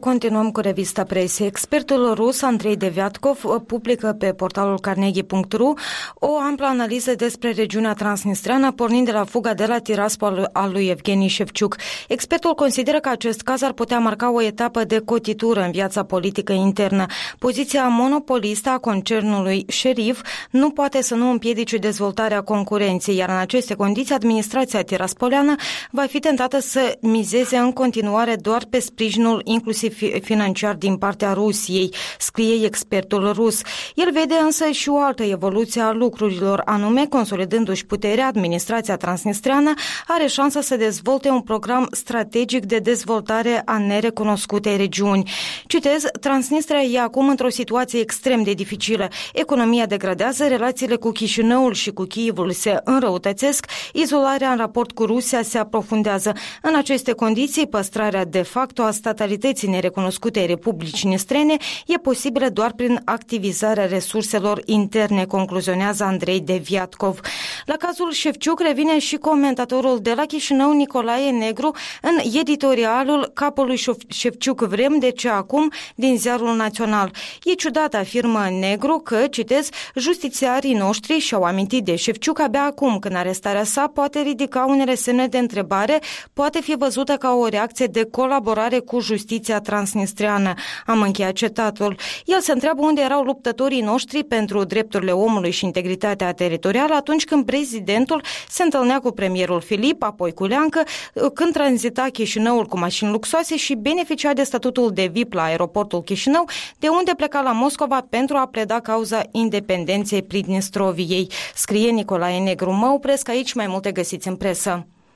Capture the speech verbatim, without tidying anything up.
continuăm cu revista presei. Expertul rus Andrei Deviatkov publică pe portalul carnegie punct ru o amplă analiză despre regiunea transnistreană, pornind de la fuga de la Tiraspol al lui Evgeni Shevchuk. Expertul consideră că acest caz ar putea marca o etapă de cotitură în viața politică internă. Poziția monopolistă a concernului Șerif nu poate să nu împiedice dezvoltarea concurenței, iar în aceste condiții administrația tiraspoleană va fi tentată să mizeze în continuare doar pe sprijinul inclusiv financiar din partea Rusiei, scrie expertul rus. El vede însă și o altă evoluție a lucrurilor, anume, consolidându-și puterea, administrația transnistreană are șansa să dezvolte un program strategic de dezvoltare a nerecunoscutei regiuni. Citez, Transnistria e acum într-o situație extrem de dificilă. Economia degradează, relațiile cu Chișinăul și cu Kievul se înrăutățesc, izolarea în raport cu Rusia se aprofundează. În aceste condiții, păstrarea de facto a statalității nerecunoscute Republicii Nistrene e posibilă doar prin activizarea resurselor interne, concluzionează Andrei Deviatkov. La cazul Shevchuk revine și comentatorul de la Chișinău, Nicolae Negru, în editorialul Capului Shevchuk vrem, de ce acum, din Ziarul Național. E ciudat, afirmă Negru, că, citez, justițiarii noștri și-au amintit de Shevchuk abia acum, când arestarea sa poate ridica unele semne de întrebare, poate fi văzută ca o reacție de colaborare cu justiția transnistreană. Am încheiat citatul. El se întreabă unde erau luptătorii noștri pentru drepturile omului și integritatea teritorială atunci când prezidentul se întâlnea cu premierul Filip, apoi cu Leancă, când tranzita Chișinăul cu mașini luxoase și beneficia de statutul de V I P la aeroportul Chișinău, de unde pleca la Moscova pentru a pleda cauza independenței Pridnistroviei. Scrie Nicolae Negru. Mă opresc aici, mai multe găsiți în presă.